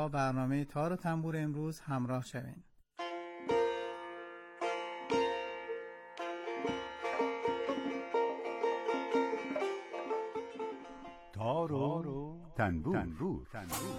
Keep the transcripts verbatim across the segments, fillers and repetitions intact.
با برنامه تار و تنبور امروز همراه شوین. تار و تنبور, تنبور. تنبور.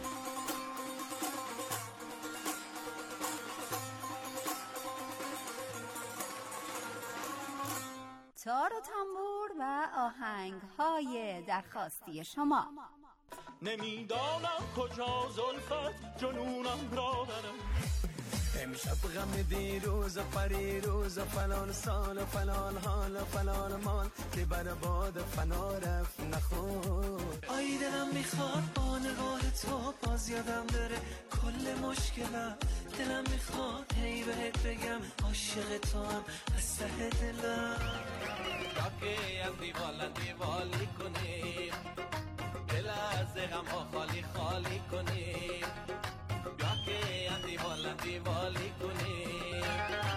تار و تنبور و آهنگ‌های درخواستی شما. نمیدانم کجا زلفت جنونم را برم، امشب غم دیروز و پریروز و فلان سال و فلان حال و فلان مال که بر باد فنا رفت نخور. آی دلم میخواد با نگاه تو باز یادم بره کل مشکلم، دلم میخواد هی بهت بگم عاشق تو هم از ته دلم. یا که از دیوال دیوالی کنیم، دل از غم ها خالی خالی کنیم، یا که از دیوال دیوالی کنیم.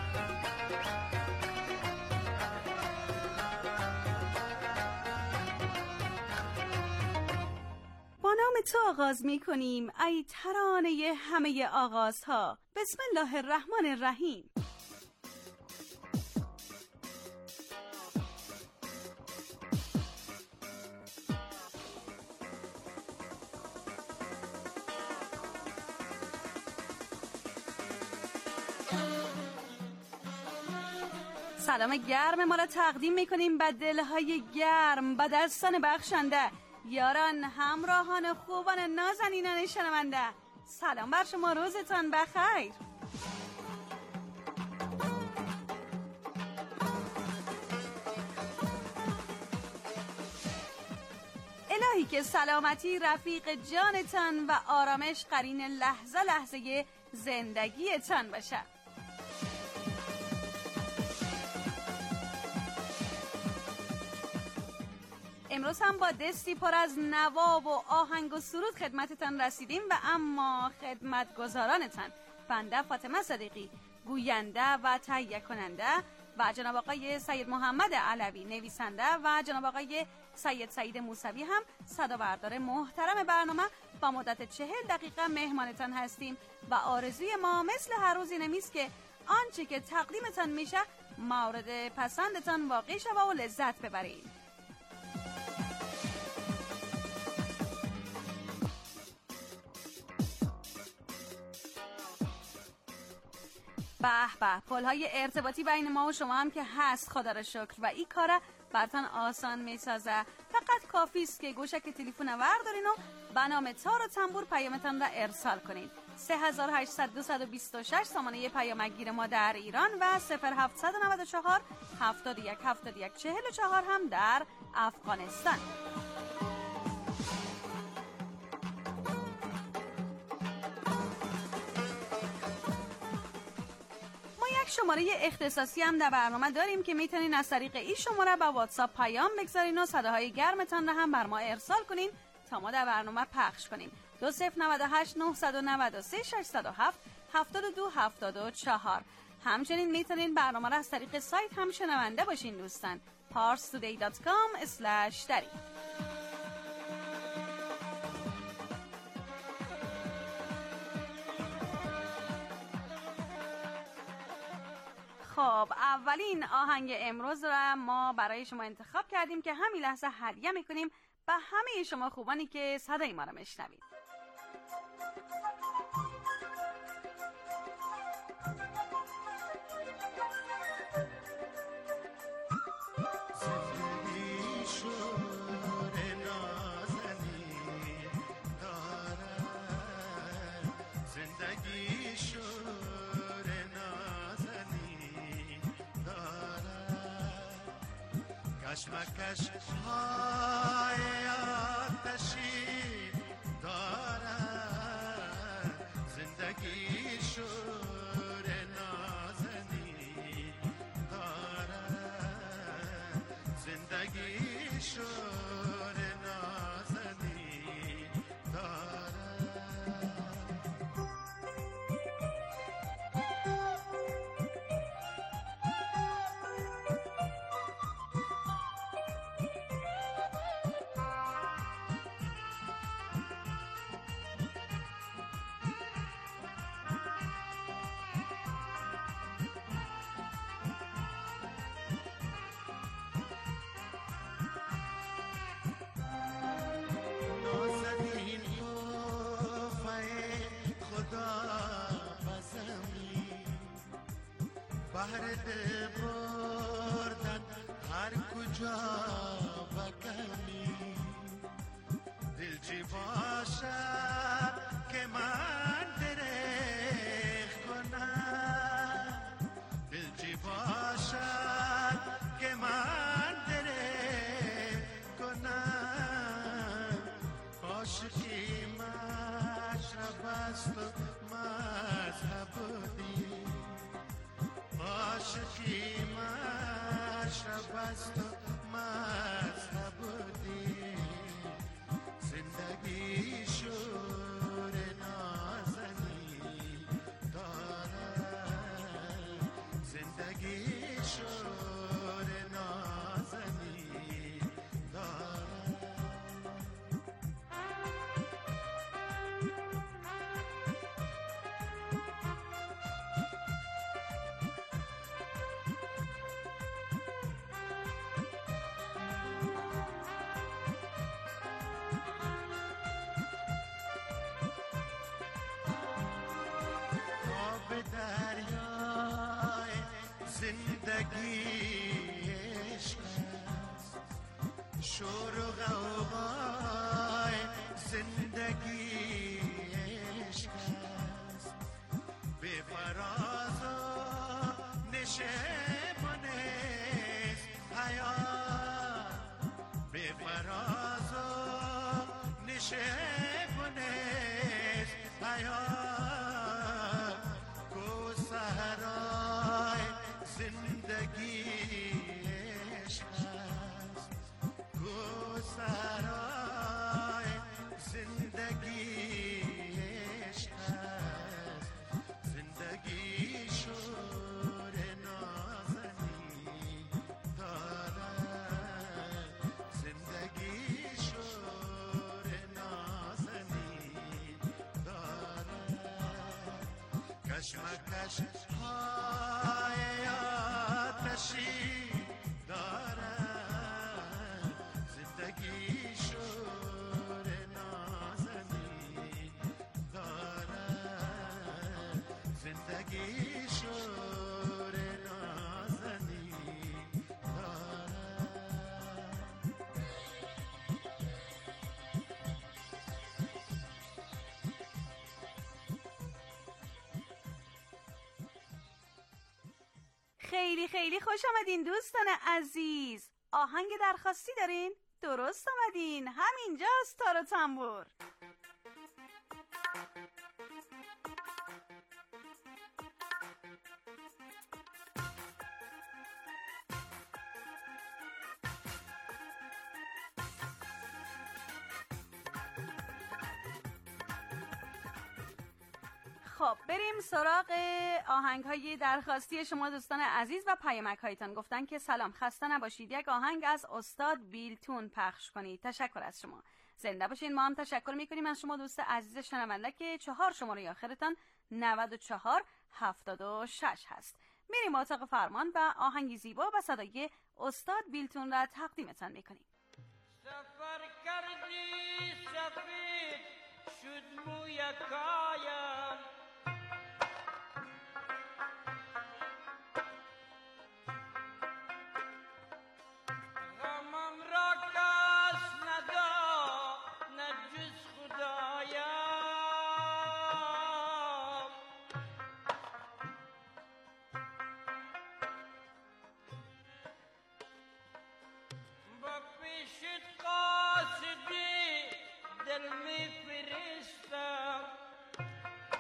با نام تو آغاز می کنیم ای ترانه همه آغازها. بسم الله الرحمن الرحیم. سلام گرم ما را تقدیم میکنیم به دلهای گرم، به دستان بخشنده، یاران، همراهان، خوبان، نازنینان شنونده. سلام بر شما، روزتان بخیر. الهی که سلامتی رفیق جانتان و آرامش قرین لحظه لحظه زندگیتان باشه. امروز هم با دستی پر از نوا و آهنگ و سرود خدمتتان رسیدیم و اما خدمتگزارانتان بنده فاطمه صدیقی گوینده و تهیه کننده و جناب آقای سید محمد علوی نویسنده و جناب آقای سید سعید موسوی هم صدابردار محترم برنامه با مدت چهل دقیقه مهمانتان هستیم و آرزوی ما مثل هر روزی نمیست که آنچه که تقدیمتان میشه مورد پسندتان واقع شوه و لذت ببرید. به به، پل‌های ارتباطی بین ما و شما هم که هست خدا را شکر و این کار براتون آسان میسازه. فقط کافی است که گوشک تلفن وردارین و به نام تار و تنبور پیامتان را ارسال کنین. سه هزار و هشتصد و بیست و شش سامانه پیامگیر ما در ایران و صفر هفتصد و نود و چهار هفتاد و یک هفتاد و یک چهل و چهار هم در افغانستان. شماره اختصاصی هم در برنامه داریم که میتونین از طریق این شماره با واتساپ پیام بگذارین و صداهای گرمتان رو هم بر ما ارسال کنین تا ما در برنامه پخش کنیم. دو صفر نود و هشت نهصد و نود و سه ششصد و هفت هفتاد و دو هفتاد و چهار. همچنین میتونین برنامه رو از طریق سایت هم شنونده باشین دوستان. پارس تودی دات کام اسلش دری. خب اولین آهنگ امروز را ما برای شما انتخاب کردیم که همین لحظه هدیه میکنیم به همه شما خوبانی که صدای ما را میشنوید. کشمکش های آتشی دارد، زندگی شور نازنی دارد، زندگی شور نازنی دارد. بهر بردن هر کجا بکنی دلچی باشد که من درخ کنم دلچی باشد که من درخ کنم عاشقی مشرب است و مذهب بودی عاشقی مشرب است و مذهب بودی زندگی شور نازنی دارد زندگی شور نازنی دارد زندگی عشق است شور و غوغای زندگی عشق است به فراز و نشیمن است حیات به فراز و نشیمن است حیات گوسهرای زندگی عشق است گوسرای زندگی عشق است زندگی شور نازنی دارد زندگی شور نازنی دارد کشمکش های آتشی دارد زندگی شور نازنی دارد زندگی شور نازنی دارد خیلی خیلی خوش آمدین دوستان عزیز. آهنگ درخواستی دارین؟ درست آمدین، همینجاست تار و تنبور. خب بریم سراغ آهنگ های درخواستی شما دوستان عزیز و پیامک هایتان. گفتن که سلام، خسته نباشید، یک آهنگ از استاد بیلتون پخش کنید. تشکر از شما، زنده باشین. ما هم تشکر میکنیم از شما دوست عزیز شنونده که چهار شماره آخرتان نود و چهار هفتاد و شش هست. میریم اتاق فرمان و آهنگی زیبا و صدای استاد بیلتون را تقدیمتان میکنیم. سفر کردی سفید شد موی کایم غمم را کس نداد نه جز خدایم با پیشت قاصدی دل می فرستم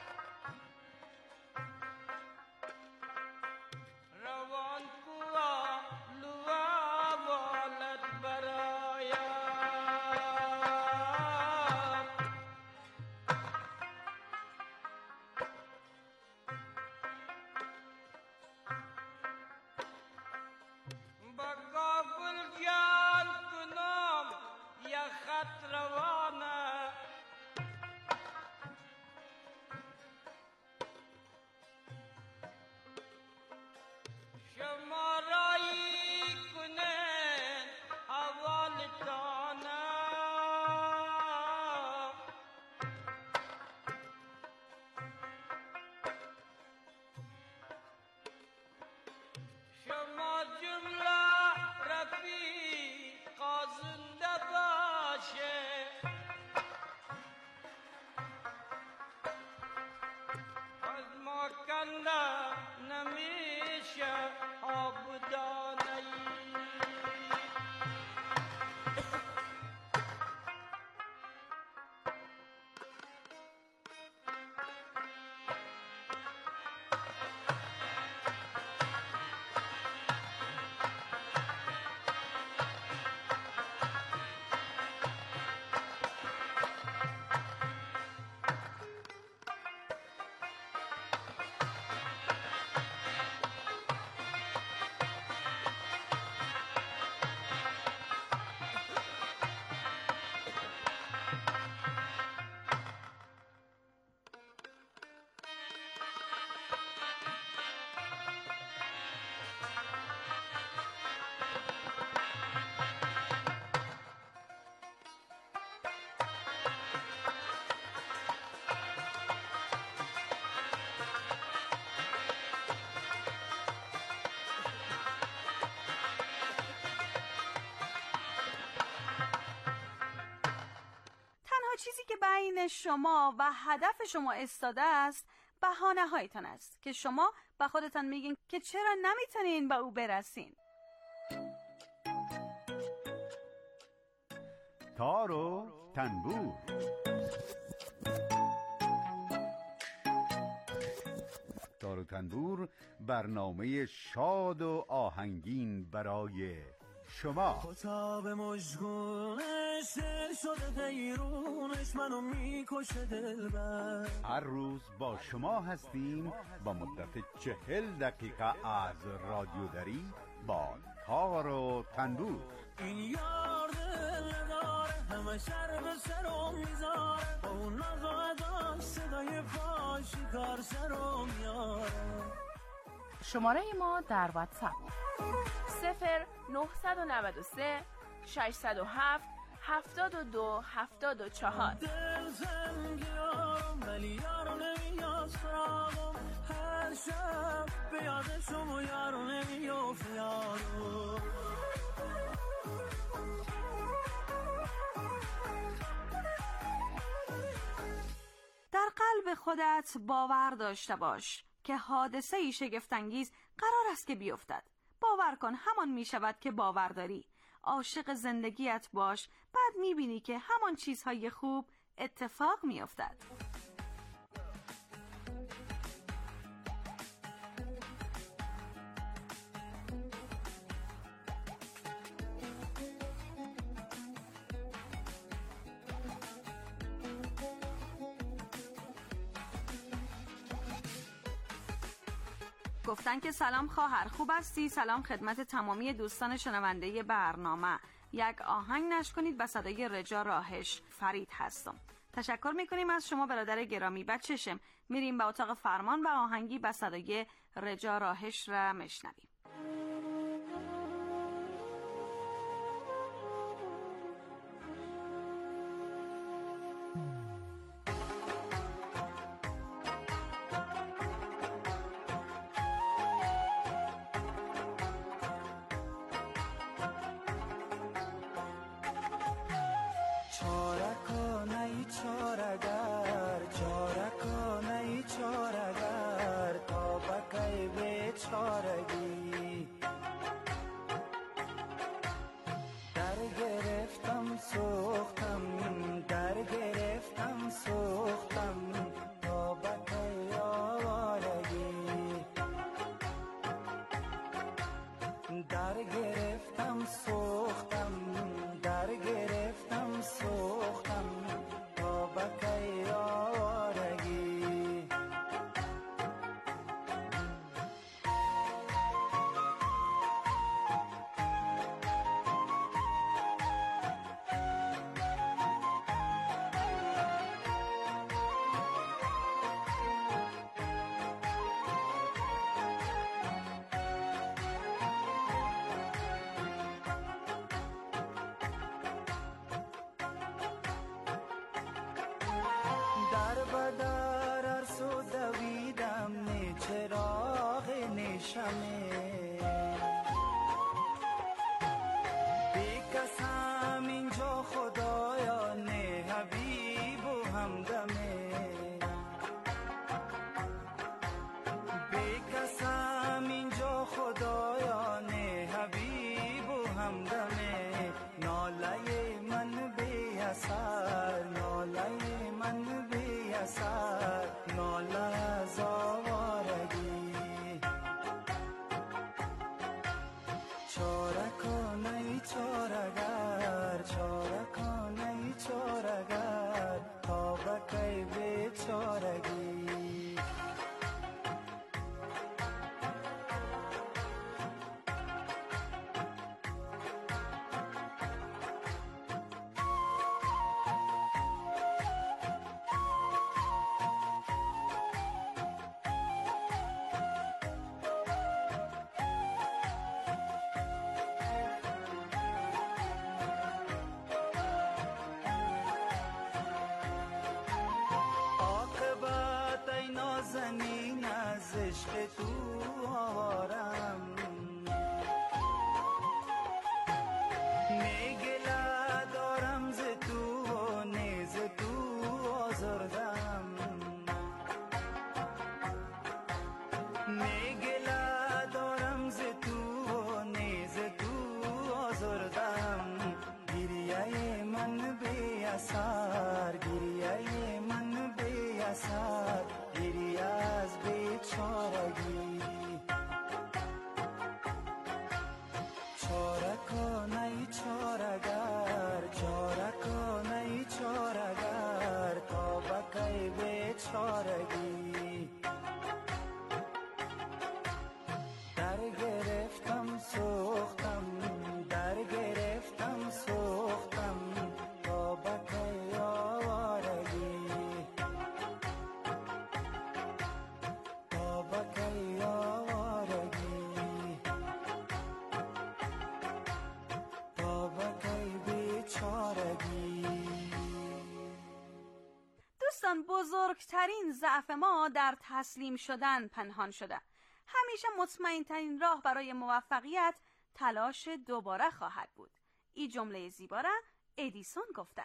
جمله رفیقا زنده باشه از ما کنده نمیشه آبدانه‌ای چیزی که بین شما و هدف شما استاده است بهانه هایتان است که شما به خودتان میگین که چرا نمیتونین به او برسین. تار و تنبور. تار و تنبور برنامه شاد و آهنگین برای شما. خطاب مشغولش دل شده پیرونش منو میکشه دلبر. هر روز با شما هستیم با مدت چهل دقیقه از رادیو دری با تار و تنبور. این یار دل داره همه شر به سرم میذاره با اون نقاداش صدای پاشی کار سرم میاره. شماره ما در واتساپ صفر نه نه سه ششصد و هفت هفتاد و دو هفتاد و چهار. دل زنگیارم ولی یارو نمیاد سراغم، هر شب به یادشم و یارو نمیافت یارو. در قلب خودت باور داشته باش که حادثه ای شگفت‌انگیز قرار است که بیفتد. باور کن همان می شود که باور داری. عاشق زندگیت باش، بعد می بینی که همان چیزهای خوب اتفاق می افتد. گفتن که سلام خواهر، خوب هستی؟ سلام خدمت تمامی دوستان شنونده برنامه. یک آهنگ نشر کنید به صدای رجا راهش. فرید هستم. تشکر میکنیم از شما برادر گرامی. بچشم میریم به اتاق فرمان و آهنگی به صدای رجا راهش را میشنویم. چارگر تا بکی به چارگی آوارگی در گرفتم سوختم در گرفتم سوختم تا بکی آوارگی تا بکی آوارگی تا بکی بیچارگی. دوستان، بزرگترین ضعف ما در تسلیم شدن پنهان شده. همیشه مطمئن ترین راه برای موفقیت تلاش دوباره خواهد بود. این جمله زیبا را ادیسون گفته.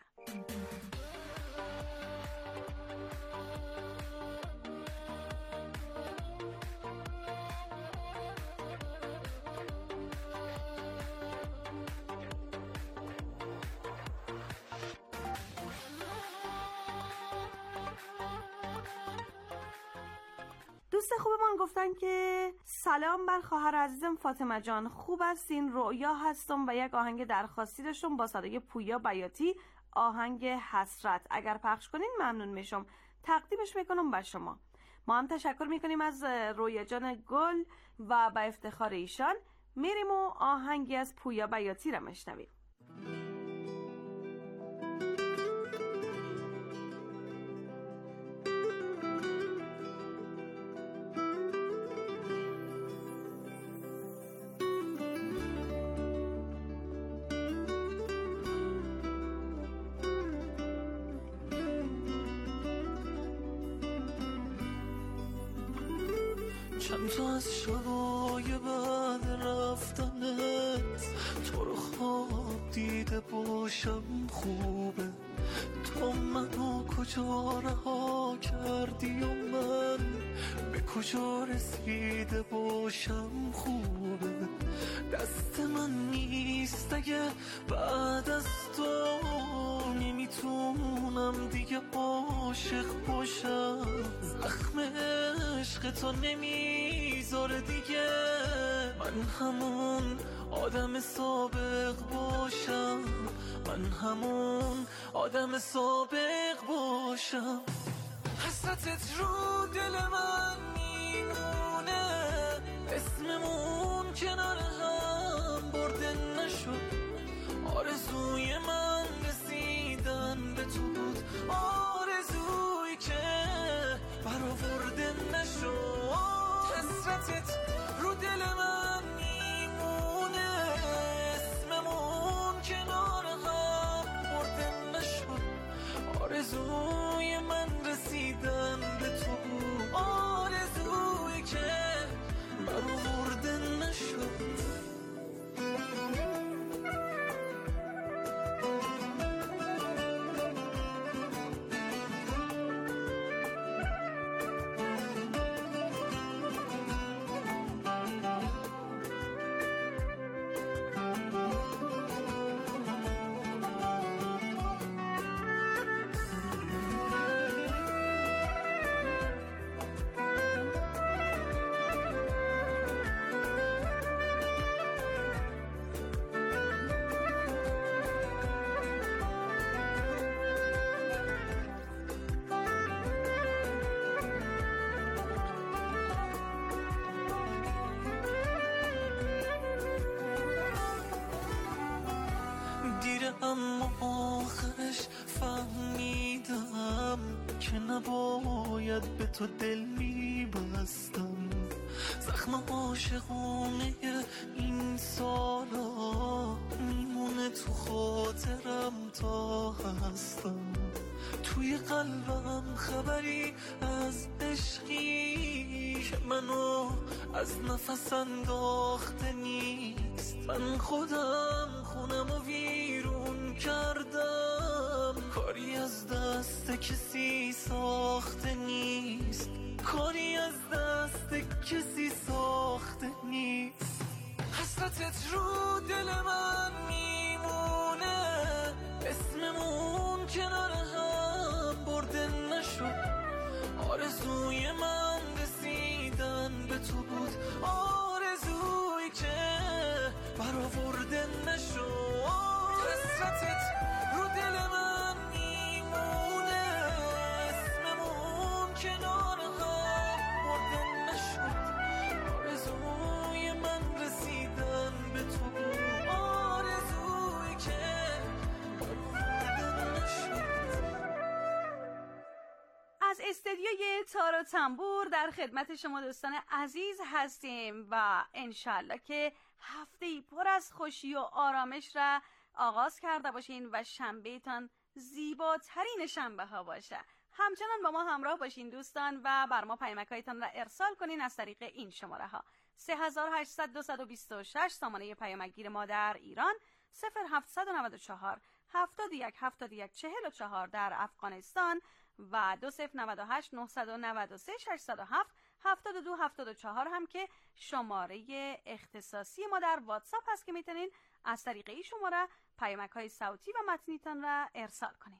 دوست خوبمان گفتن که سلام بر خواهر عزیزم فاطمه جان، خوب هستین؟ رؤیا هستم و یک آهنگ درخواستی داشتم با صدای پویا بیاتی، آهنگ حسرت. اگر پخش کنین ممنون میشم، تقدیمش میکنم بر شما. ما هم تشکر میکنیم از رؤیا جان گل و به افتخار ایشان میریم و آهنگی از پویا بیاتی را میشنویم. چند تا از شبای بعد رفتنت تو رو خواب دیده باشم خوبه، تو منو کجا رها کردی و من به کجا رسیده باشم خوبه. دست من نیست اگه بعد از تو نمیتونم دیگه عاشق باشم، زخم عشق تو نمیذاره دیگه من همون آدم سابق باشم، من همون آدم سابق باشم. حسرتت رو دل من میمونه، اسممون کنار هم برده نشد، آرزوی من رسیدن به تو بود، آرزویی که برآورده نشد. حسرتت رو دل من میمونه، اسممون کنار هم برده نشد، آرزوی من رسیدن به تو بود، آرزویی که برآورده نشد. اما آخرش فهمیدم که نباید به تو دل میبستم، زخم عاشقونه این سالا میمونه تو خاطرم تا هستم، توی قلبم خبری از عشقی که منو از نفس انداخته نیست، من خودم خونم و ویرون کردم، کاری از دست کسی ساخته نیست، کاری از دست کسی ساخته نیست. حسرتت رو دل من میمونه، اسممون کنار هم برده نشد، آرزوی من رسیدن به تو بود، آرزویی که برآورده نشد. حسرتت رو دل من میمونه، اسممون کنار تار و تنبور در خدمت شما دوستان عزیز هستیم و انشالله که هفته‌ای پر از خوشی و آرامش را آغاز کرده باشین و شنبهتان زیباترین شنبه ها باشه. همچنان با ما همراه باشین دوستان و بر ما پیامک‌هایتان را ارسال کنین از طریق این شماره ها: سه هشت صفر صفر دو دو شش سامانه پیامک‌گیر ما در ایران، صفر هفت نه چهار هفتاد و یک هفتاد و یک چهل و چهار در افغانستان و دو صفر نه هشت نه نه سه شش صفر هفت هفتاد و دو هفتاد و چهار هم که شماره اختصاصی ما در واتساپ هست که میتونین از طریق این شماره پیامک‌های صوتی و متنیتان را ارسال کنین.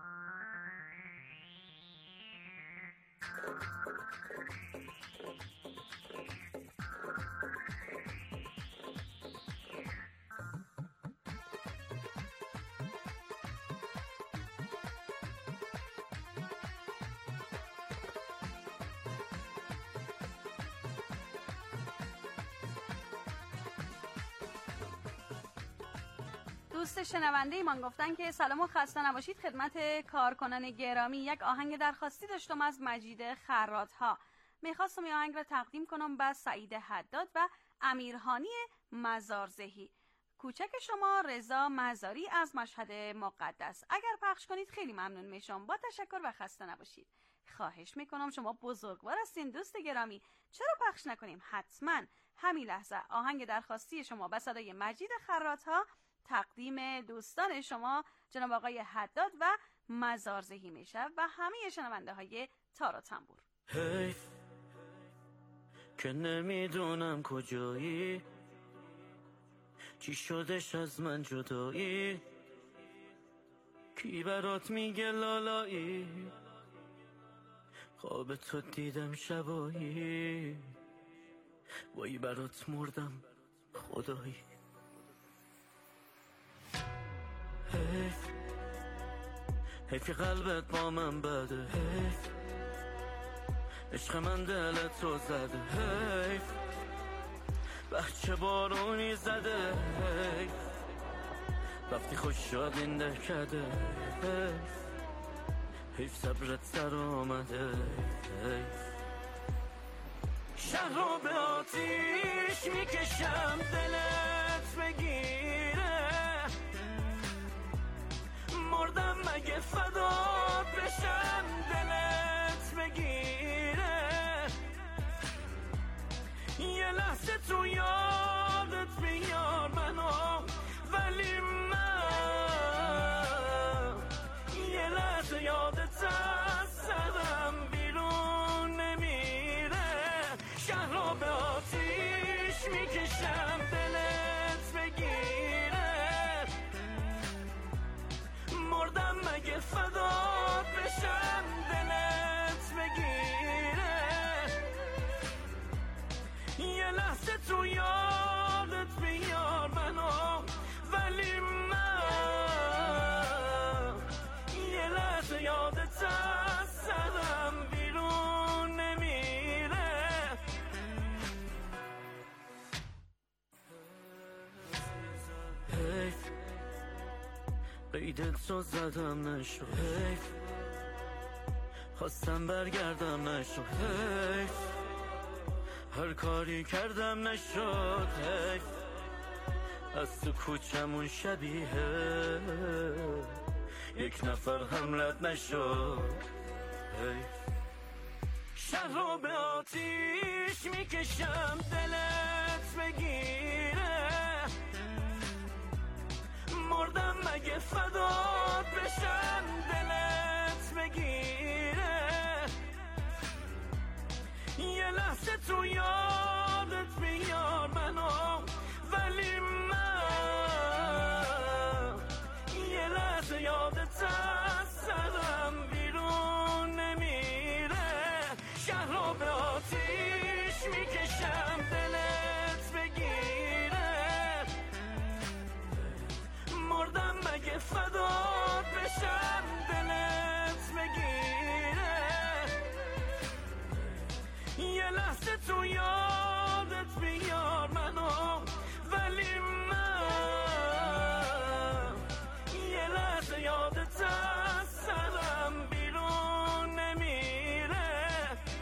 دوست شنونده ایمان گفتن که سلام و خسته نباشید خدمت کارکنان گرامی. یک آهنگ درخواستی داشتم از مجید خرات‌ها. میخواستم این آهنگ را تقدیم کنم به سعید حداد و امیرهانی مزارزهی. کوچک شما رضا مزاری از مشهد مقدس. اگر پخش کنید خیلی ممنون میشم. با تشکر و خسته نباشید. خواهش میکنم، شما بزرگوار هستین دوست گرامی، چرا پخش نکنیم؟ حتما همین لحظه آهنگ درخواستی شما به صدای مجید خرات‌ها تقدیم دوستان شما جناب آقای حداد و مزارزهی میشه و همه شنونده های تار و تنبور. حیف که نمیدونم کجایی، چی شدش از من جدایی، کی برات میگه لالایی، خواب تو دیدم شبایی، وای برات مردم خدایی. حیف حیف که قلبت با من بده، حیف عشق من دلت رو زده، حیف بچه بارونی زده، حیف رفتی خوش شد این دکده، حیف حیف صبرت سر آمده، حیف شهر رو به آتیش میکشم دلت بگیره، مردم مگه فدات بشم دلت بگیره، یه لحظه تو یادت بیار منو، ولی من یه لحظه یادت از سرم بیرون نمیره، شهر رو به آتیش میکشم دلت بگیره، مردم مگه فدات بشم دلت بگیره، یه لحظه تو یادت بیار منو، ولی من یه لحظه یادت از سرم بیرون نمیره. حیف قیدت رو زدم نشو، حیف خواستم برگردم نشو، حیف هر کاری کردم نشد، حیف از تو کوچمون شبیه یک نفر هم رد نشد، حیف شهر رو به آتیش میکشم دلت بگیره، مردم مگه فدات بشم دلت بگیره، یه لحظه تو یادت بیار منو، ولی من یه لحظه یادت از سرم بیرون نمیره، شهر رو به آتیش میکشم دلت بگیره، مردم مگه فدات بشم دلت بگیره، یه لحظه تو یادت بیار منو، ولی من یه لحظه یادت از سرم بیرون نمیره.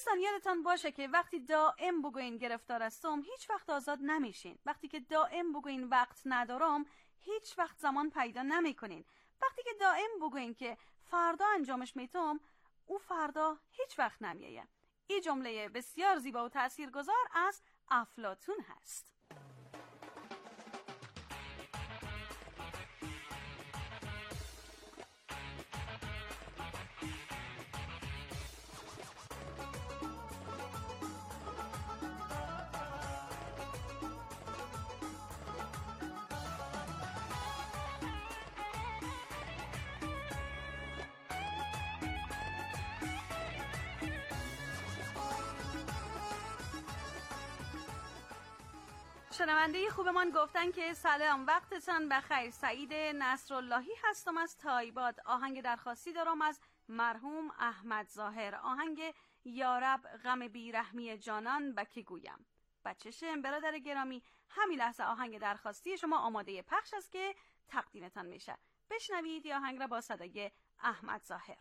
دوستان یادتان باشه که وقتی دائم بگوین گرفتار هستم هیچ وقت آزاد نمیشین. وقتی که دائم بگوین وقت ندارم هیچ وقت زمان پیدا نمیکنین. وقتی که دائم بگوین که فردا انجامش میتم او فردا هیچ وقت نمیایه. این جمله بسیار زیبا و تاثیرگذار از افلاطون هست. شنونده خوبمان گفتن که سلام وقتتان بخیر. سعید نصراللهی هستم از تایباد. آهنگ درخواستی دارم از مرحوم احمد ظاهر. آهنگ یارب غم بیرحمی جانان بکی گویم. بچه‌شم برادر گرامی، همین لحظه آهنگ درخواستی شما آماده پخش است که تقدیمتان میشه. بشنوید یا آهنگ را با صدای احمد ظاهر.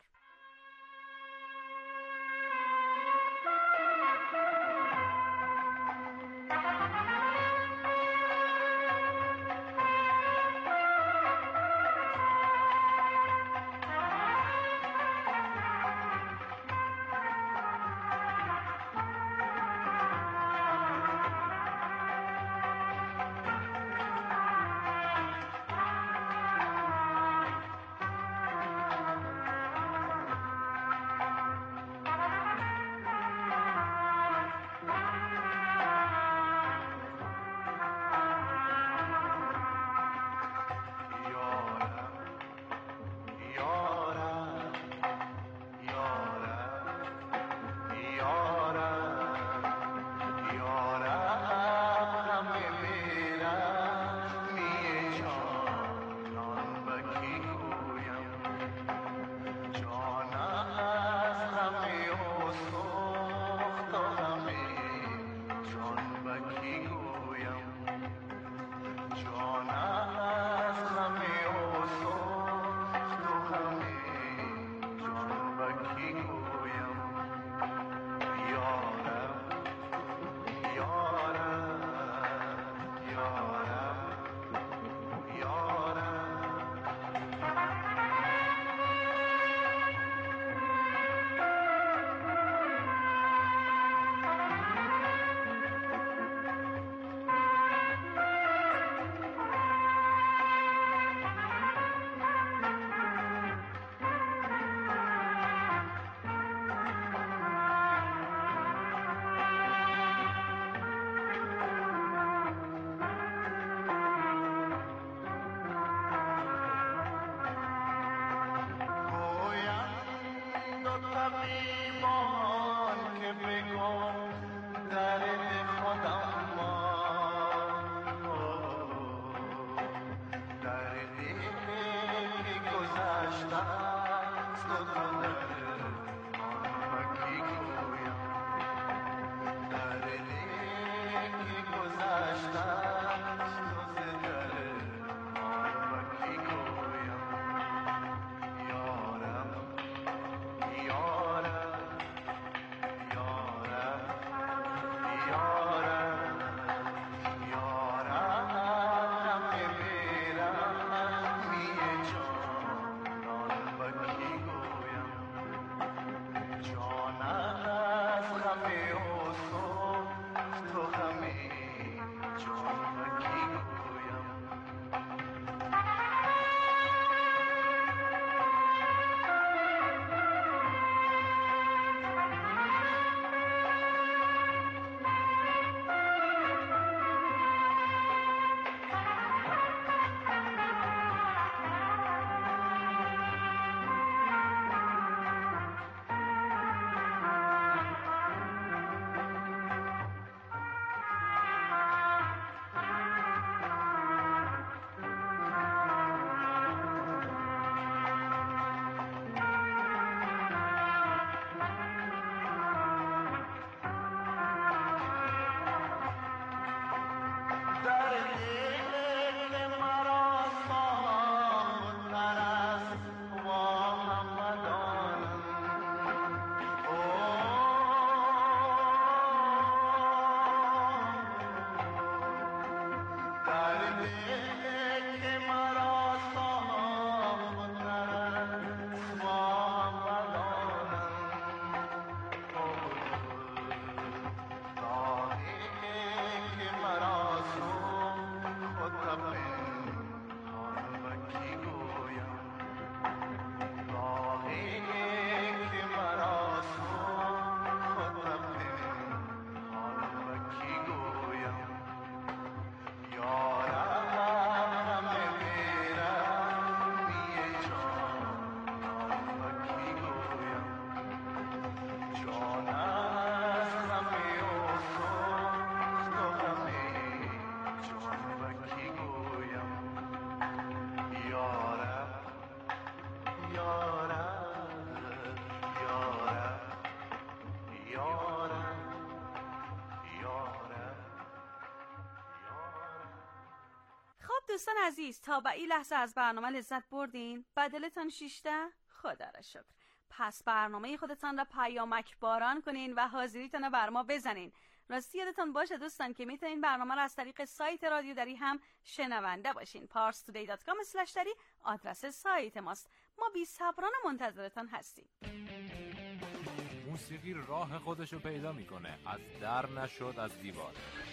دوستان عزیز، تا به این لحظه از برنامه لذت بردین؟ بدلتان شیشته؟ خدا را شکر. پس برنامه خودتان را پیامک باران کنین و حاضریتان را بر ما بزنین. راستی یادتان باشه دوستان که میتونین برنامه را از طریق سایت رادیو دری هم شنونده باشین. پارس تودی دات کام اسلش دری آدرس سایت ماست. ما بی صبرانه منتظرتان هستیم. موسیقی راه خودشو پیدا میکنه، از در نشد از دیوار.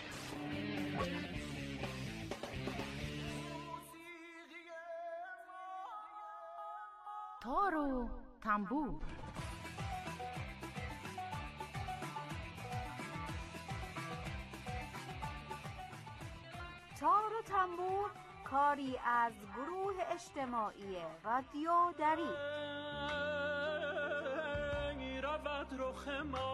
تار و تنبور. تار و تنبور کاری از گروه اجتماعی رادیو دری. رود رخ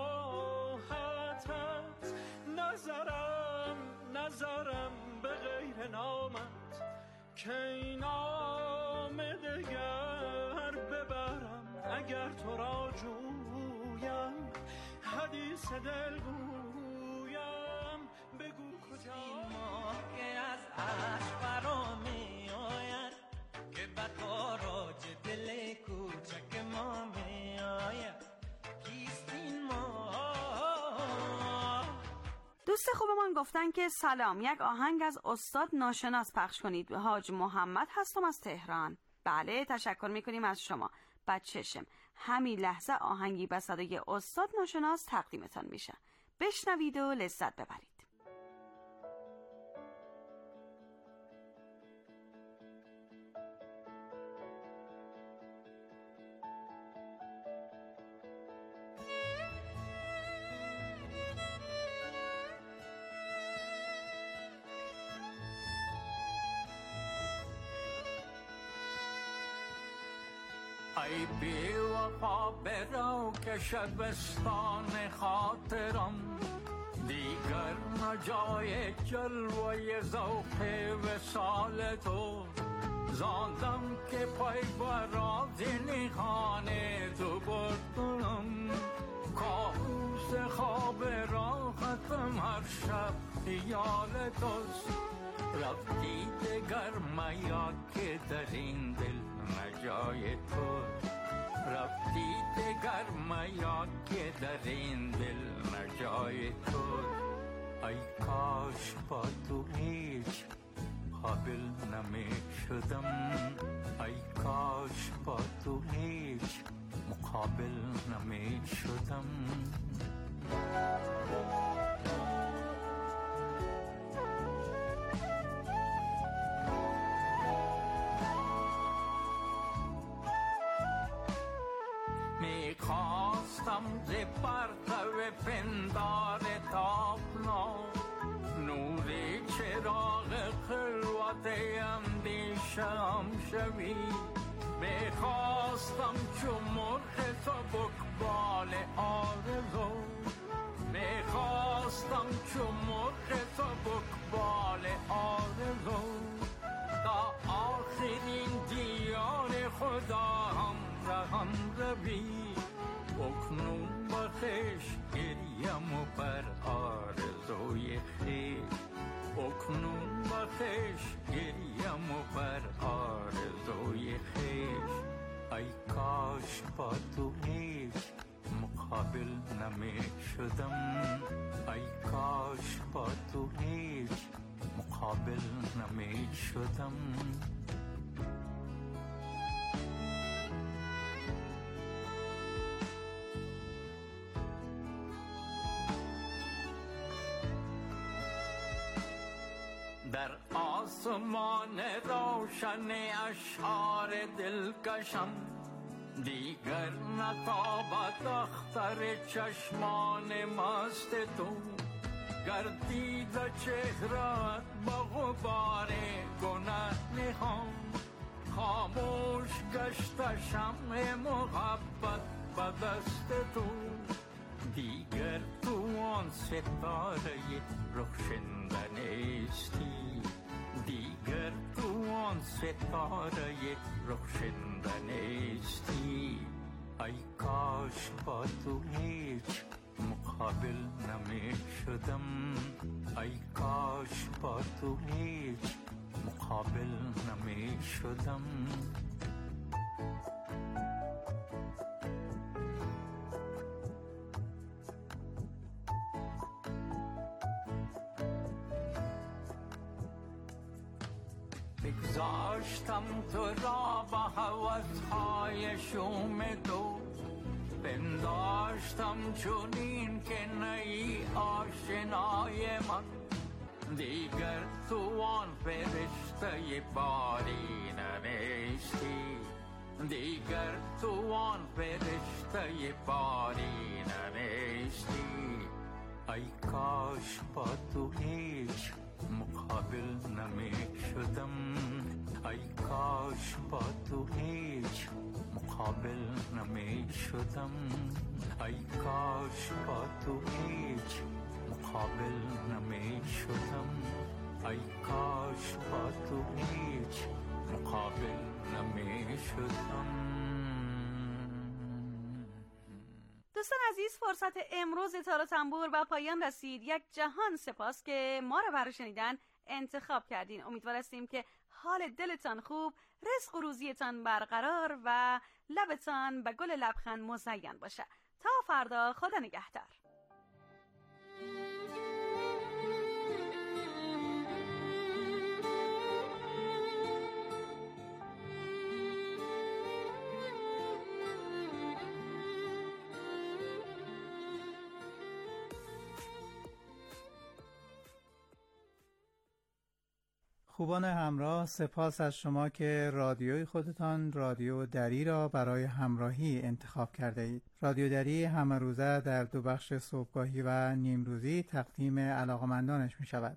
ماهتت، نظرم نظرم به غیر نامت، که این نام دگر ببرم اگر تو را جویم، حدیث دل گویم بگو کجا. این ماه که از عشق برا می آید، که به تاراج دل کوچک ما می آید. دوست خوبمان گفتن که سلام، یک آهنگ از استاد ناشناس پخش کنید. حاج محمد هستم از تهران. بله، تشکر میکنیم از شما. بعد چشم همین لحظه آهنگی به صدای استاد ناشناس تقدیمتان میشه. بشنوید و لذت ببرید. ای بی وفا برو که شبستان خاطرم، دیگر نجای جلوه ذوق وصال تو. زاندم که پای براز نیخان تو بردم، کابوس خواب راحتم هر شب خیال توست. رفتی دگر میا که در این دل نجای تو، رفتی دگر میا که در این دل نجای تو. ای کاش با تو هیچ قابل نمی شدم، ای کاش با تو هیچ مقابل نمی شدم. میخواستم ز برق پندار تابنا، نور چراغ خلوت اندیشم شوی. میخواستم چو مرغ سبکبال آرزو، میخواستم چو مرغ سبکبال آرزو، تا آخرین دیار خدا هم رهم روی. اکنون با خش گریم و بر آرزوی خیش، اکنون با خش گریم و بر آرزوی خیش. ای کاش با تو هیچ مقابل نمی شدم، ای کاش با تو هیچ مقابل نمی شدم. در آسمان روشن اشعار دلکشم، دیگر نتابد اختر چشمان مست تو. گردید چهرت با غبار گناه نهان، خاموش گشت شمع محبت به دست تو. دیگر تو آن ستاره رخشنده نیستی، دیگر تو آن ستاره رخشنده نیستی. ای کاش با تو هیچ مقابل نمی شدم، ای کاش با تو هیچ مقابل نمی شدم. بگذاشتم تو را با هوس‌های شوم تو، پنداشتم چونین که نی آشنای من. دیگر تو آن فرشته باری ننشتی، دیگر تو آن فرشته باری ننشتی. ای کاش با تو هیچ مقابل نمی شدم، ای کاش با تو هیچ مقابل نمی شدم، ای کاش با تو هیچ مقابل نمی شدم، ای کاش با تو هیچ مقابل نمی شدم. دوستان عزیز، فرصت امروز تار و تنبور به پایان رسید. یک جهان سپاس که ما را برای شنیدن انتخاب کردین. امیدوار هستیم که حال دلتان خوب، رزق و روزیتان برقرار و لبتان به گل لبخند مزین باشه. تا فردا، خدا نگهدار. خوبان همراه، سپاس از شما که رادیوی خودتان رادیو دری را برای همراهی انتخاب کرده اید. رادیو دری همه روزه در دو بخش صبحگاهی و نیمروزی تقدیم علاقمندانش می شود.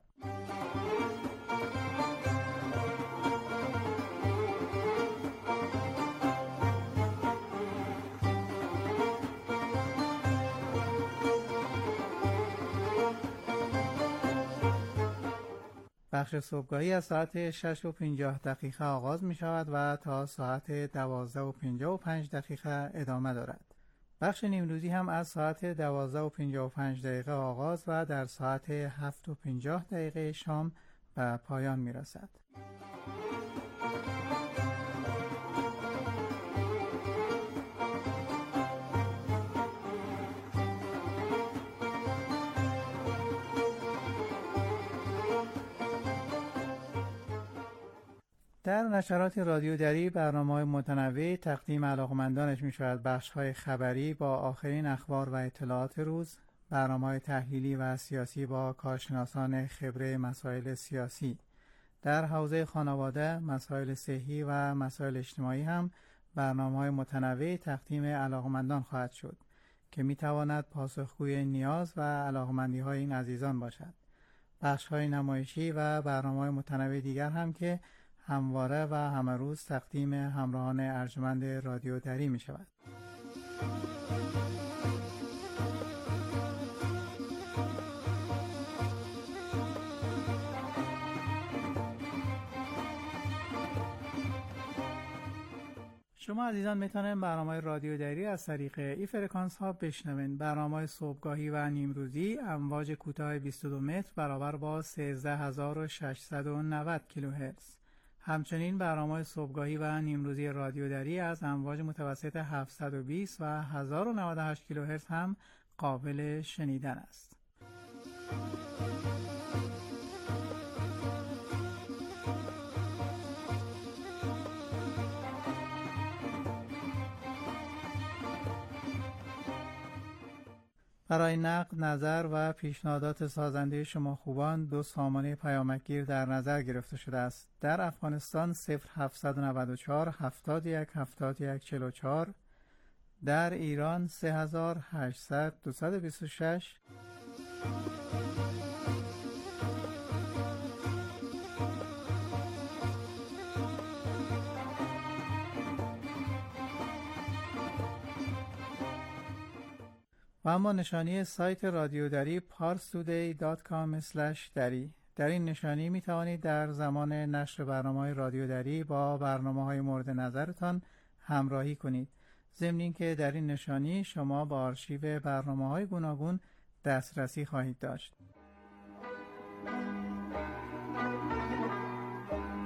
بخش صبحگاهی از ساعت شش و پنجاه دقیقه آغاز می شود و تا ساعت دوازده و پنجاه و پنج دقیقه ادامه دارد. بخش نیمروزی هم از ساعت دوازده و پنجاه و پنج دقیقه آغاز و در ساعت هفت و پنجاه دقیقه شام به پایان می رسد. در نشرات رادیو دری برنامه‌های متنوع تقدیم علاقمندانش می شود. بخش‌های خبری با آخرین اخبار و اطلاعات روز، برنامه‌های تحلیلی و سیاسی با کارشناسان خبره مسائل سیاسی. در حوزه خانواده، مسائل صحی و مسائل اجتماعی هم برنامه‌های متنوع تقدیم علاقمندان خواهد شد که می تواند پاسخگوی نیاز و علاقمندی‌های این عزیزان باشد. بخش‌های نمایشی و برنامه‌های متنوع دیگر هم که همواره و همه روز تقدیم همراهان ارجمند رادیو دری می شود. شما عزیزان میتونید برنامه رادیو دری از طریق این فرکانس ها بشنوین. برنامه صبحگاهی و نیمروزی امواج کوتاه بیست و دو متر برابر با سیزده هزار و ششصد و نود کیلوهرتز. همچنین برنامه صبحگاهی و نیمروزی رادیو دری از امواج متوسط هفتصد و بیست و هزار و نود و هشت کیلوهرتز هم قابل شنیدن است. برای نقد، نظر و پیشنهادات سازنده شما خوبان دو سامانه پیامکگیر در نظر گرفته شده است. در افغانستان صفر هفتصد و نود و چهار هفتاد و یک هفتاد و یک چهل و چهار، در ایران سه هزار و هشتصد دویست و بیست و شش، و اما نشانی سایت رادیو دری پارس تودی دات کام اسلش دری. در این نشانی می توانید در زمان نشر برنامه‌های رادیو دری با برنامه‌های مورد نظرتان همراهی کنید. ضمن اینکه در این نشانی شما با آرشیو برنامه‌های گوناگون دسترسی خواهید داشت.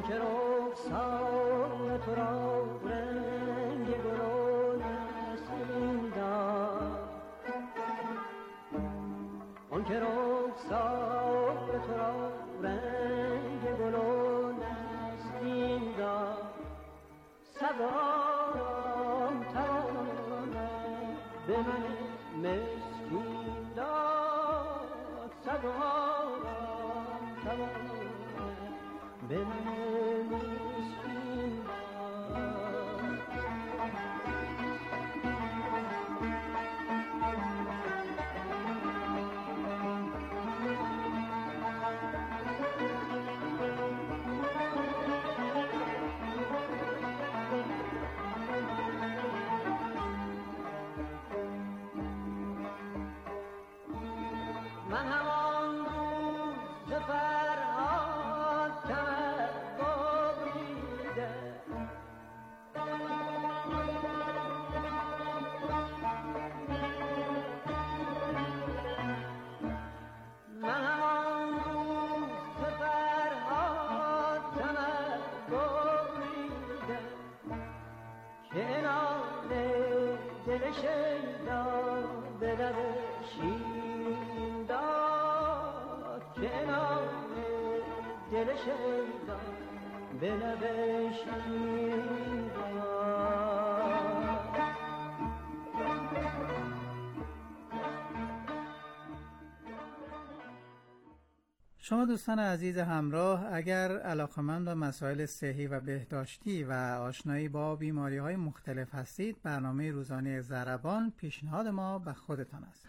آن که رخسار تو را رنگ گل و نسرین داد، آن که رخسار تو را رنگ گل و نسرین داد، سوارم تواند به من مسکین داد، سوارم تواند به من مسکین من همان روز ز فرهاد کمر ببریده، من همان روز ز فرهاد کمر ببریده، که نام دل شیدا به لب شیرین داد، که نام دل شیدا به لب شیرین داد. شما دوستان عزیز همراه، اگر علاقه‌مند به مسائل صحی و بهداشتی و آشنایی با بیماری‌های مختلف هستید، برنامه روزانه ضربان پیشنهاد ما به خودتان است.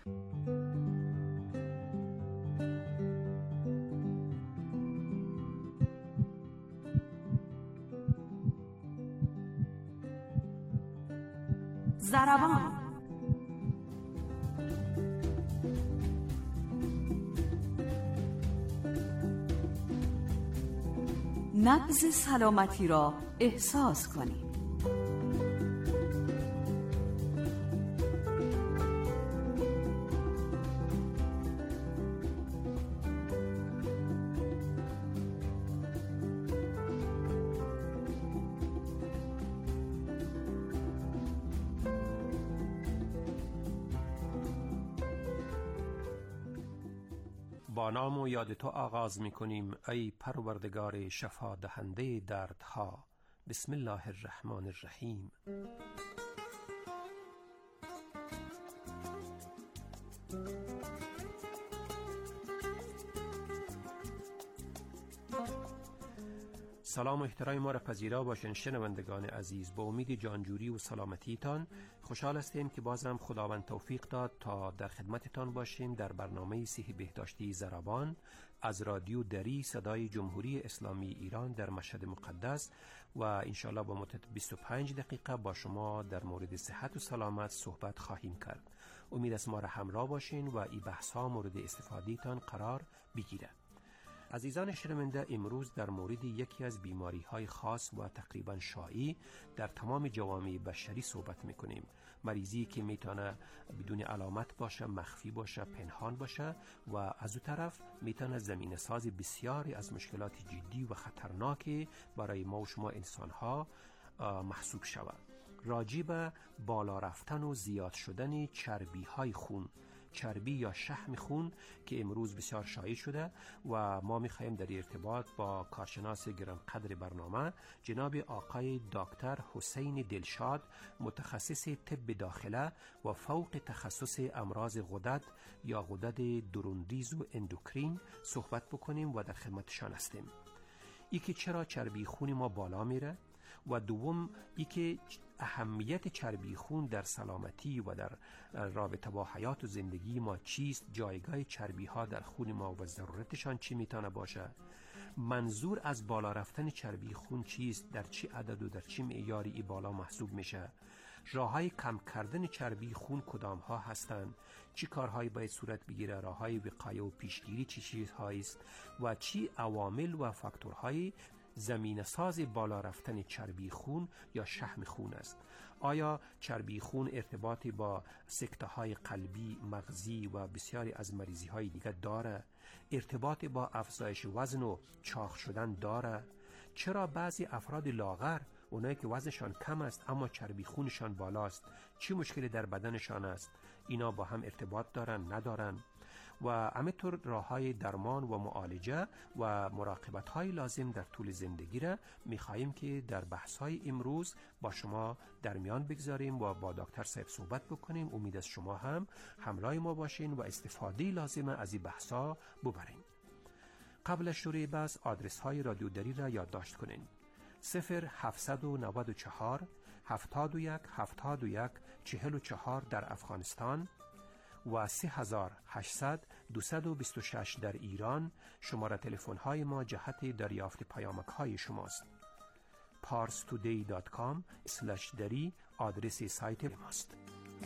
ضربان نبض سلامتی را احساس کنید. با نام و یاد تو آغاز می کنیم ای پروردگار شفا دهنده دردها. بسم الله الرحمن الرحیم. سلام و احترام ما را پذیرا باشین شنوندگان عزیز. با امید جانجوری و سلامتیتان خوشحال هستیم که بازم خداوند توفیق داد تا در خدمتتان باشیم در برنامه صحی بهداشتی ضربان از رادیو دری صدای جمهوری اسلامی ایران در مشهد مقدس و انشاءالله با مدت بیست و پنج دقیقه با شما در مورد صحت و سلامت صحبت خواهیم کرد. امید است ما را همراه باشین و این بحث ها مورد استفادهتان قرار بگیره. عزیزان شنونده، امروز در مورد یکی از بیماری های خاص و تقریبا شایع در تمام جوامع بشری صحبت میکنیم. مریضی که میتونه بدون علامت باشه، مخفی باشه، پنهان باشه و از اون طرف میتونه زمینه ساز بسیاری از مشکلات جدی و خطرناک برای ما و شما انسان ها محسوب شود. راجع به بالا رفتن و زیاد شدن چربی های خون، چربی یا شحم خون که امروز بسیار شایع شده و ما می‌خوایم در ارتباط با کارشناس گرانقدر برنامه جناب آقای دکتر حسین دلشاد، متخصص طب داخله و فوق تخصص امراض غدد یا غدد دروندیز و اندوکرین صحبت بکنیم و در خدمتشان هستیم. ای که چرا چربی خون ما بالا میره و دوم ای که اهمیت چربی خون در سلامتی و در رابطه با حیات و زندگی ما چیست، جایگاه چربی ها در خون ما و ضرورتشان چی میتونه باشه، منظور از بالا رفتن چربی خون چیست، در چی عدد و در چی معیاری ای بالا محسوب میشه، راههای کم کردن چربی خون کدام ها هستند، چی کارهایی باید صورت بگیره، راههای وقایه و پیشگیری چی چیزهایی است و چی عوامل و فاکتورهای زمینه ساز بالا رفتن چربی خون یا شحم خون است. آیا چربی خون ارتباطی با سکته های قلبی، مغزی و بسیاری از مریضی های دیگر داره؟ ارتباطی با افزایش وزن و چاق شدن داره؟ چرا بعضی افراد لاغر، اونایی که وزنشان کم است اما چربی خونشان بالاست، چی مشکلی در بدنشان است؟ اینا با هم ارتباط دارن ندارن؟ و همینطور راه‌های درمان و معالجه و مراقبت‌های لازم در طول زندگی را می‌خواهیم که در بحث‌های امروز با شما در میان بگذاریم و با دکتر صاحب صحبت بکنیم. امید از شما هم همراه ما باشین و استفاده لازم از این بحث‌ها ببرین. قبل از شروع بحث آدرس‌های رادیو دری را یادداشت کنین: صفر هفتصد و نود و چهار هفتاد و یک هفتاد و یک چهل و چهار در افغانستان و سه هزار و هشتصد دویست و بیست و شش در ایران. شماره تلفن های ما جهت دریافت پیامک های شماست. پارس تودی دات کام اسلش دری آدرس سایت ماست.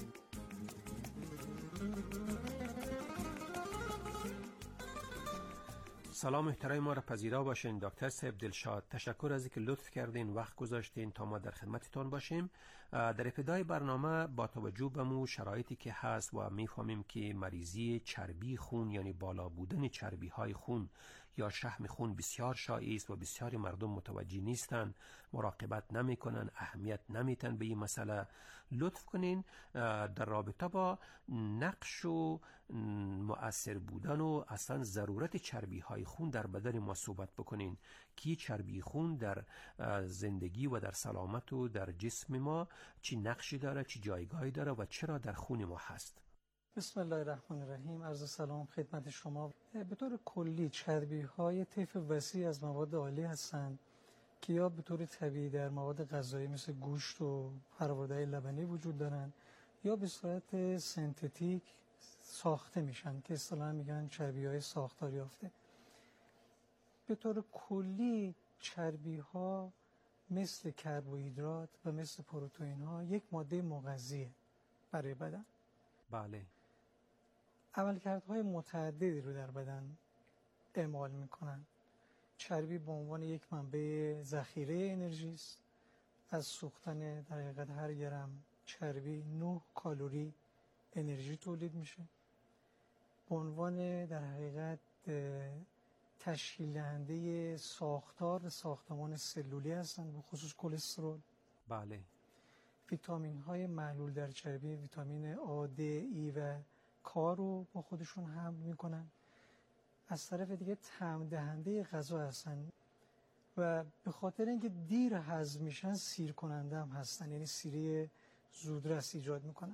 سلام احترام ما را پذیرا باشین. دکتر صاحب دلشاد، تشکر از اینکه لطف کردین وقت گذاشتین تا ما در خدمتتون باشیم. در ابتدای برنامه با توجه به مو شرایطی که هست و میفهمیم که مریضی چربی خون یعنی بالا بودن چربی های خون یا شحم خون بسیار شایع است و بسیاری مردم متوجه نیستن، مراقبت نمیکنن، اهمیت نمیتن به این مسئله. لطف کنین در رابطه با نقش و مؤثر بودن و اصلا ضرورت چربی های خون در بدن ما صحبت بکنین که چربی خون در زندگی و در سلامت و در جسم ما چی نقشی داره، چی جایگاهی داره و چرا در خون ما هست. بسم الله الرحمن الرحیم. عرض سلام خدمت شما. به طور کلی چربی های طیف وسیع از مواد آلی هستند که یا به طور طبیعی در مواد غذایی مثل گوشت و پرواره‌های لبنی وجود دارند یا به صورت سنتتیک ساخته میشن که اصطلاحاً میگن چربی های ساختار یافته. به طور کلی چربی ها مثل کربوهیدرات و مثل پروتئین ها یک ماده مغذیه برای بدن. بله. عملکردهای متعددی رو در بدن اعمال میکنن. چربی به عنوان یک منبع ذخیره انرژی است. از سوختن در حقیقت هر گرم چربی نه کالری انرژی تولید میشه. به عنوان در حقیقت تشکیل دهنده ساختار ساختمان سلولی هستند، به خصوص کلسترول. بله. ویتامین های محلول در چربی، ویتامین آ، د، ای و کا رو با خودشون حمل میکنن. از طرف دیگه طعم دهنده غذا هستن و به خاطر اینکه دیر هضم میشن سیر کننده هم هستن، یعنی سیری زودرس ایجاد میکنن.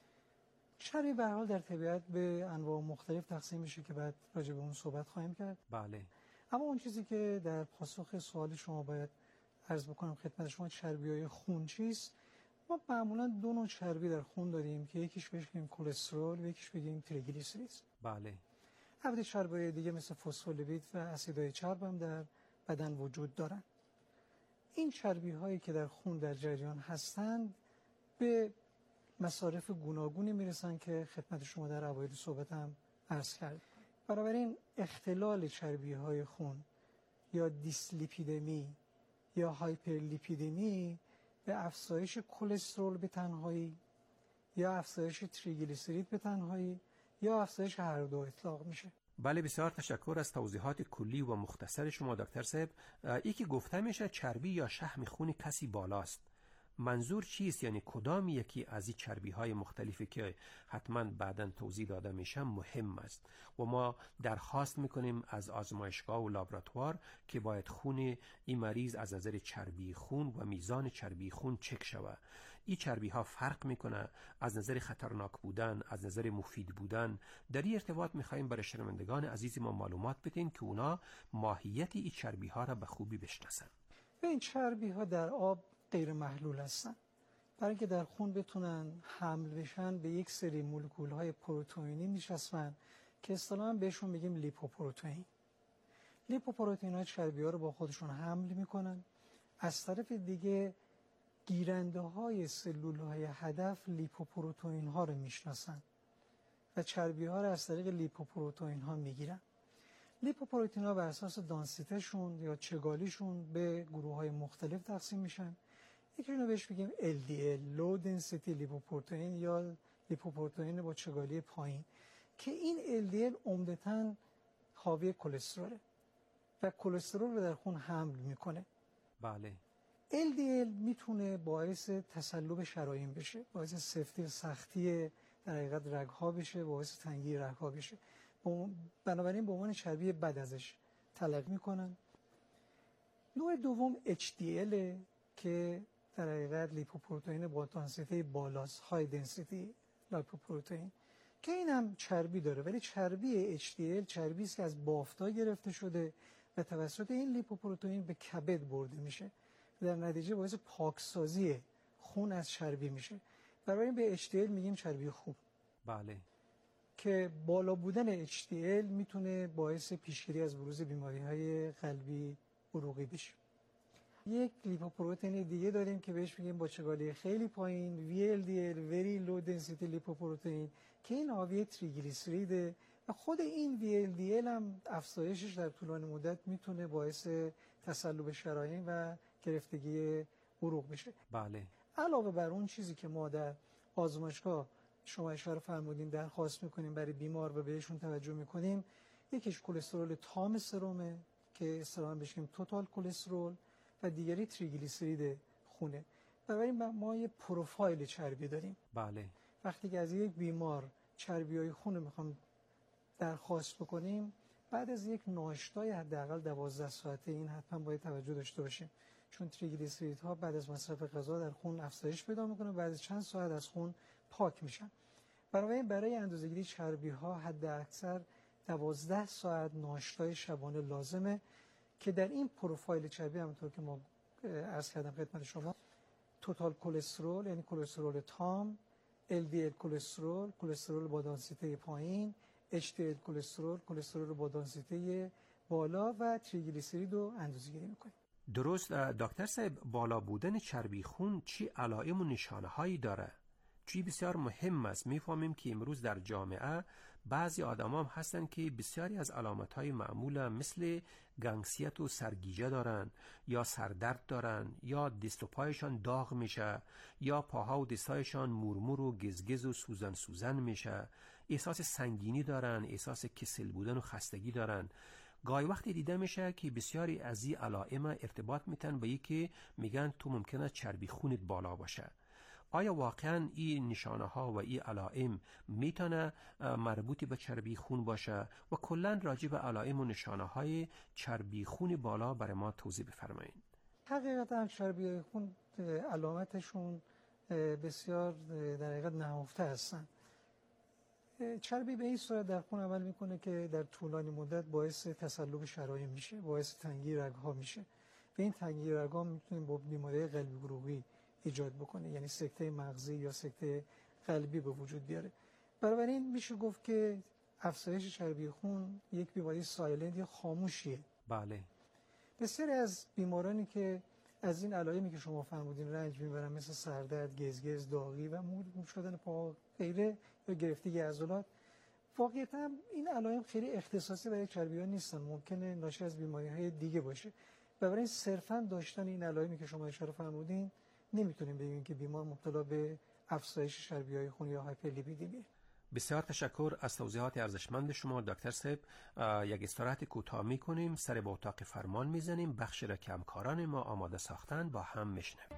چربی به هر حال در طبیعت به انواع مختلف تقسیم میشه که بعد راجع به اون صحبت خواهیم کرد. بله. اما اون چیزی که در پاسخ سوال شما باید عرض بکنم خدمت شما، چربی‌های خون چیست؟ ما معمولا دو نوع چربی در خون داریم که یکیش بهش بگیم کلسترول و یکیش بگیم تریگلیسیرید. بله. البته چربی‌های دیگه مثل فسفولیپید و اسیدهای چرب هم در بدن وجود دارن. این چربی‌هایی که در خون در جریان هستند به مصارف گوناگونی میرسن که خدمت شما در اوایل صحبتم عرض کردم. بنابراین اختلال چربی‌های خون یا دیسلیپیدمی یا هایپرلیپیدمی به افزایش کلسترول به تنهایی یا افزایش تریگلیسیرید به تنهایی یا افزایش هر دو اطلاق میشه. بله، بسیار تشکر از توضیحات کلی و مختصر شما دکتر صاحب. یکی گفته میشه چربی یا شحم خون کسی بالاست. منظور چیست؟ یعنی کدام یکی از این چربی های مختلفی که حتما بعداً توضیح داده میشه مهم است و ما درخواست میکنیم از آزمایشگاه و لابراتوار که باید خون این مریض از نظر چربی خون و میزان چربی خون چک شود. این چربی ها فرق میکنه از نظر خطرناک بودن، از نظر مفید بودن. در این ارتباط میخوایم برای شنوندگان عزیز ما معلومات بدین که اونا ماهیت این چربی ها را به خوبی بشناسن. این چربی ها در آب غیر محلول هستن. برای اینکه در خون بتونن حمل بشن به یک سری مولکول های پروتئینی میچسبن که اصطلاحاً بهشون میگیم لیپوپروتئین. لیپوپروتئین ها چربی ها رو با خودشون حمل میکنن. از طرف دیگه گیرنده های سلول های هدف لیپوپروتئین ها رو میشناسن و چربی ها رو از طریق لیپوپروتئین ها میگیرن. لیپوپروتئین ها بر اساس دانسیتهشون یا چگالیشون به گروه های مختلف تقسیم میشن. یکی رو بهش بگیم ال دی ال Low Density لیپوپروتئین یا لیپوپروتئین با چگالی پایین که این ال دی ال عمدتاً حاوی کلستروله و کلسترول رو در خون حمل میکنه. بله. ال دی ال میتونه باعث تصلب شرايین بشه، باعث سفتی و سختی در حقیقت رگ‌ها بشه، باعث تنگی رگ‌ها بشه. بنابراین به عنوان چربی بد ازش تلقی میکنن. نوع دوم اچ دی ال که در حقیقت لیپوپروتئین با دانسیته بالاست، های دنسیتی لیپوپروتئین، که این هم چربی داره، ولی چربی اچ دی ال چربی است که از بافت‌ها گرفته شده و توسط این لیپوپروتئین به کبد برده میشه. در نتیجه باعث پاکسازی خون از چربی میشه. برای این به اچ دی ال میگیم چربی خوب. بله. که بالا بودن اچ دی ال میتونه باعث پیشگیری از بروز بیماری‌های قلبی عروقی بشه. یک لیپوپروتئین دیگه داریم که بهش میگیم با چگالی خیلی پایین، وی ال دی ال Very Low Density لیپوپروتئین، که این حاوی تریگلیسیریده و خود این وی ال دی ال هم افزایشش در طولانی مدت میتونه باعث تصلب شرايین و گرفتگی عروق بشه. بله. علاوه بر اون چیزی که ما در آزمایشگاه شما اشاره فرمودین درخواست میکنیم برای بیمار و بهشون توجه میکنیم، یکیش کلسترول تام سرمه که اصطلاحاً بهش میگیم توتال کلسترول و دیگری تریگلیسیرید خونه. بنابراین ما یه پروفایل چربی داریم. بله. وقتی که از یک بیمار چربیای خون رو میخوام درخواست بکنیم، بعد از یک ناشتای حداقل دوازده ساعته این حتما باید توجه داشته باشیم، چون تریگلیسیریدها بعد از مصرف غذا در خون افزایش پیدا میکنه، بعد از چند ساعت از خون پاک میشن. برای برای اندازه‌گیری چربی ها حد اکثر دوازده ساعت ناشتای شبانه لازمه که در این پروفایل چربی همونطور که ما عرض کردم خدمت شما، توتال کلسترول یعنی کلسترول تام، ال دی ال کلسترول، کلسترول با دانسیته پایین، اچ دی ال کلسترول، کلسترول با دانسیته بالا و تریگلیسیرید رو اندازه‌گیری می‌کنیم. درست. دکتر صاحب، بالا بودن چربی خون چی علائم و نشانه‌هایی داره؟ چی بسیار مهم است. میفهمیم که امروز در جامعه بعضی آدما هم هستن که بسیاری از علامت‌های معمول مثل گنگسیت و سرگیجه دارن، یا سردرد دارن، یا دست و پایشان داغ میشه، یا پاها و دستایشان مورمور و گزگز و سوزن سوزن میشه، احساس سنگینی دارن، احساس کسل بودن و خستگی دارن. گاهی وقتی دیده میشه که بسیاری از این علائم ارتباط میتن به اینکه میگن تو ممکنه چربی خونت بالا باشه. آیا واقعا این نشانه ها و این علائم میتونه مربوطی به چربی خون باشه و کلا راجع به علائم و نشانه های چربی خون بالا برای ما توضیح بفرمایید؟ حقیقتا چربی خون علامتشون بسیار در حقیقت نهفته هستن. چربی به این صورت در خون عمل میکنه که در طولانی مدت باعث تصلب شرايین میشه، باعث تنگی رگ‌ها میشه و این تنگی رگ‌ها میتونه با بیماری قلبی عروقی ایجاد بکنه، یعنی سکته مغزی یا سکته قلبی به وجود بیاره. بنابراین میشه گفت که افزایش چربی خون یک بیماری سایلنت یا خاموشیه. بله. بسیاری از بیمارانی که از این علائمی که شما فرمودین رنج میبرن، مثل سردرد، گزگز، داغی و مورمور شدن پا غیره یا گرفتگی عضلات، واقعا این علائم خیلی اختصاصی برای چربی‌ها نیستن، ممکنه ناشی از بیماری‌های دیگه باشه. بنابراین صرفاً داشتن این علائمی که شما اشاره فرمودین نمیتونیم بگیم که بیمار مبتلا به افزایش چربی‌های خون یا هایپرلیپیدمیه. بسیار تشکر از توضیحات ارزشمند شما دکتر صاحب. یک استراحت کوتاه میکنیم، سر به اتاق فرمان میزنیم، بخش را که همکاران ما آماده ساختن با هم میشنویم.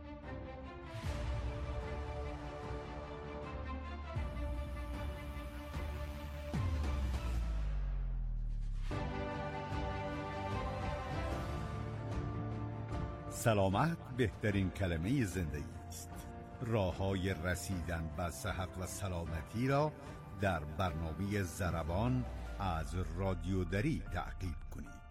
سلامت بهترین کلمه زندگی است. راه‌های رسیدن به صحت و سلامتی را در برنامه ضربان از رادیو دری تعقیب کنید.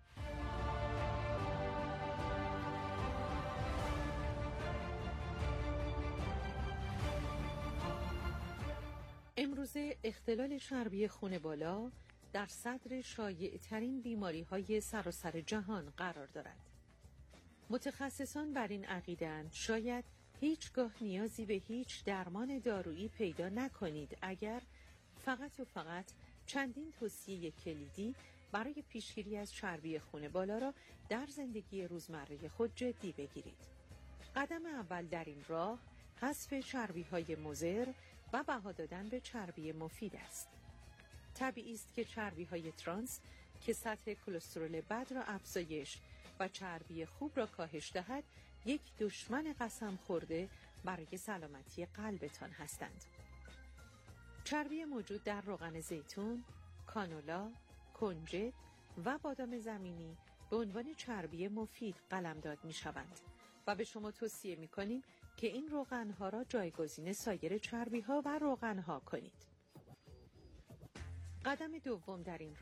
امروزه اختلال چربی خون بالا در صدر شایع ترین بیماری های سراسر جهان قرار دارد. متخصصان بر این عقیده‌اند شاید هیچگاه نیازی به هیچ درمان دارویی پیدا نکنید اگر فقط و فقط چندین توصیه کلیدی برای پیشگیری از چربی خون بالا را در زندگی روزمره خود جدی بگیرید. قدم اول در این راه حذف چربی‌های مضر و بها دادن به چربی مفید است. طبیعی است که چربی‌های ترانس که سطح کلسترول بد را افزایش و چربی خوب را کاهش دهد یک دشمن قسم خورده برای سلامتی قلبتان هستند. چربی موجود در روغن زیتون، کانولا، کنجد و بادام زمینی به عنوان چربی مفید قلمداد می شوند و به شما توصیه می کنیم که این روغنها را جایگزین سایر چربی ها و روغنها کنید. قدم دوم در این